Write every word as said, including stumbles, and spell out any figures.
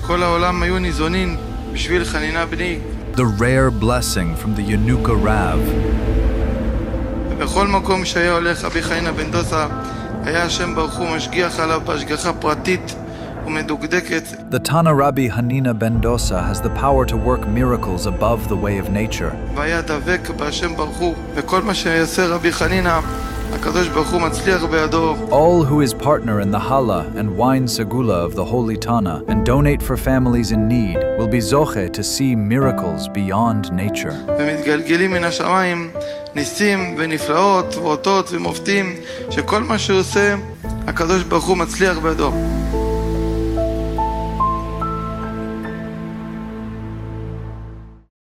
כל העולם היו ניזונים בשביל חנינה בני. The rare blessing from the Yanuka Rav. בכל מקום שהיה הולך רבי חנינא בן דוסה, היה השם ברוך הוא משגיח עליו בהשגחה פרטית ומדוקדקת. The Tana Rabbi Hanina ben Dosa has the power to work miracles above the way of nature. והיה דבק בהשם ברוך הוא, וכל מה שיעשה רבי חנינא, הקדוש ברוך הוא מצליח בידו. All who is partner in the Hala and wine segula of the Holy Tana and donate for families in need will be zoche to see miracles beyond nature. ומתגלגלים מן השמיים ניסים ונפלאות ואותות ומופתים, שכל מה שהוא עושה, הקדוש ברוך הוא מצליח בידו.